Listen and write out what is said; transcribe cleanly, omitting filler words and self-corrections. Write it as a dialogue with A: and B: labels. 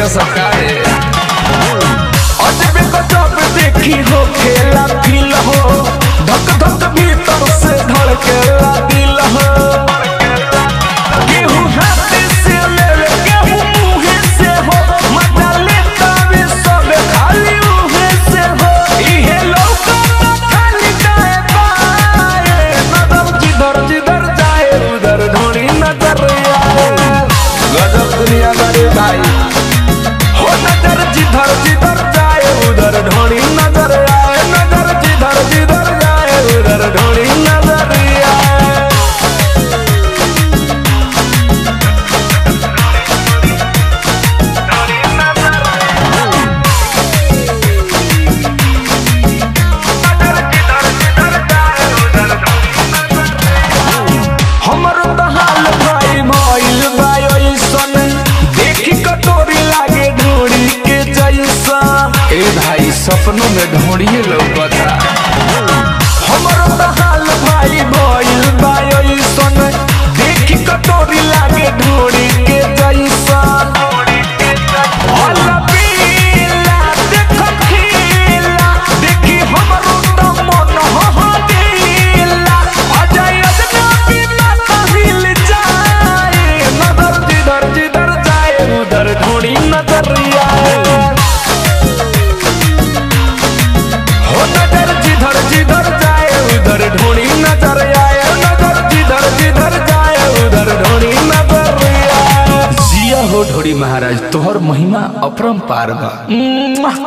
A: देखला सरकार
B: अजब गजब देखी हो खेला दिल हो धक धक भीतर से धड़केला दिल हो केहू हाथ से ले केहू मुँह से हो मजा लेता भी सब खाली मुँह से हो इहे लौका खाली जाए पाए नजर जिधर जिधर जाए उधर ढोड़ी नजर आए गजब दुनिया बड़े भाई हो नजर जिधर जिधर जाए उधर ढोड़ी नजर आए नजर जिधर जिधर जाए उधर ढोड़ी नजर आए हमर तो हाल भाई भइल बा ओइसन देखी कटोरी लागे ढोड़ी के जैसा
A: ए भाई सपनों में ढोड़िए लौकता।
B: हमर तो हाल भाई भइल बा ओइसन देखी कटोरी लागे ढोड़ी के जैसा अलबेला देख खिला देखी हमरो तो मन हहदिला अजय अजनबी बात हिल जाए नजर जिधर जिधर जाए उधर ढोड़ी नजर आए हो नजर जिधर जिधर जाए उधर ढोड़ी नजर आए नजर जिधर जिधर जाए उधर ढोड़ी नजर आए
A: जिया हो ढोड़ी महाराज तोहर महिमा अपरंपार बा।